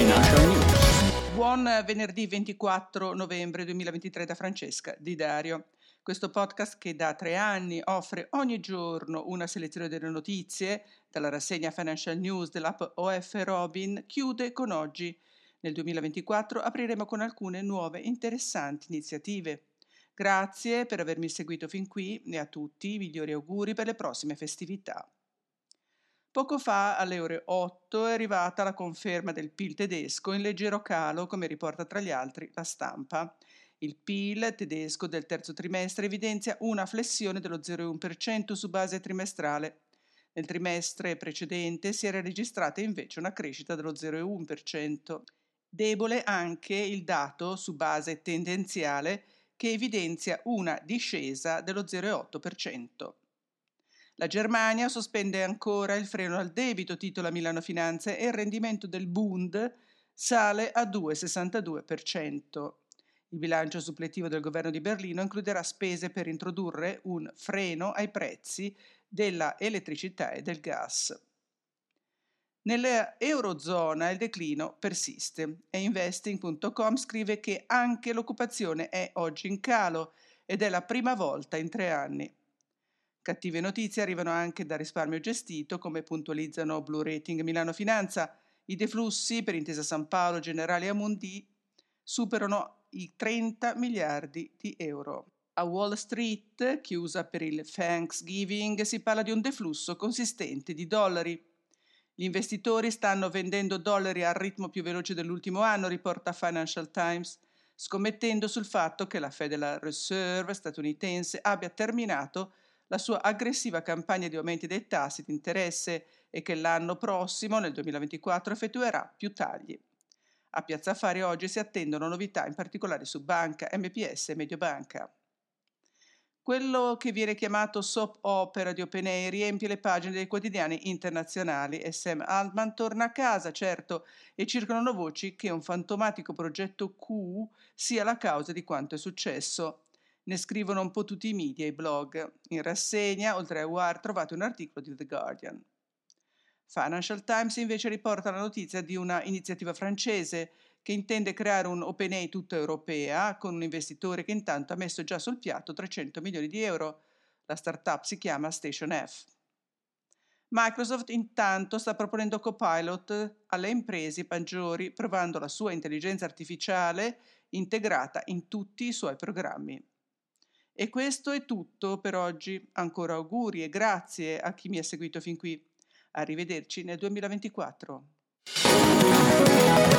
Financial News. Buon venerdì 24 novembre 2023 da Francesca Di Dario. Questo podcast che da 3 anni offre ogni giorno una selezione delle notizie dalla rassegna Financial News dell'app OF Robin chiude con oggi. Nel 2024 apriremo con alcune nuove interessanti iniziative. Grazie per avermi seguito fin qui e a tutti i migliori auguri per le prossime festività. Poco fa, alle ore 8, è arrivata la conferma del PIL tedesco in leggero calo, come riporta tra gli altri la Stampa. Il PIL tedesco del terzo trimestre evidenzia una flessione dello 0,1% su base trimestrale. Nel trimestre precedente si era registrata invece una crescita dello 0,1%. Debole anche il dato su base tendenziale che evidenzia una discesa dello 0,8%. La Germania sospende ancora il freno al debito, titola Milano Finanze, e il rendimento del Bund sale a 2,62%. Il bilancio suppletivo del governo di Berlino includerà spese per introdurre un freno ai prezzi della elettricità e del gas. Nella Eurozona il declino persiste e Investing.com scrive che anche l'occupazione è oggi in calo ed è la prima volta in 3 anni. Cattive notizie arrivano anche da risparmio gestito, come puntualizzano Blue Rating Milano Finanza. I deflussi per Intesa Sanpaolo, Generali e Amundi superano i 30 miliardi di euro. A Wall Street, chiusa per il Thanksgiving, si parla di un deflusso consistente di dollari. Gli investitori stanno vendendo dollari al ritmo più veloce dell'ultimo anno, riporta Financial Times, scommettendo sul fatto che la Federal Reserve statunitense abbia terminato la sua aggressiva campagna di aumenti dei tassi di interesse e che l'anno prossimo, nel 2024, effettuerà più tagli. A Piazza Affari oggi si attendono novità, in particolare su Banca, MPS e Mediobanca. Quello che viene chiamato soap opera di OpenAI riempie le pagine dei quotidiani internazionali e Sam Altman torna a casa, certo, e circolano voci che un fantomatico progetto Q sia la causa di quanto è successo. Ne scrivono un po' tutti i media e i blog. In rassegna, oltre a Wired, trovate un articolo di The Guardian. Financial Times invece riporta la notizia di una iniziativa francese che intende creare un OpenAI tutta europea con un investitore che intanto ha messo già sul piatto 300 milioni di euro. La startup si chiama Station F. Microsoft intanto sta proponendo Copilot alle imprese maggiori, provando la sua intelligenza artificiale integrata in tutti i suoi programmi. E questo è tutto per oggi. Ancora auguri e grazie a chi mi ha seguito fin qui. Arrivederci nel 2024.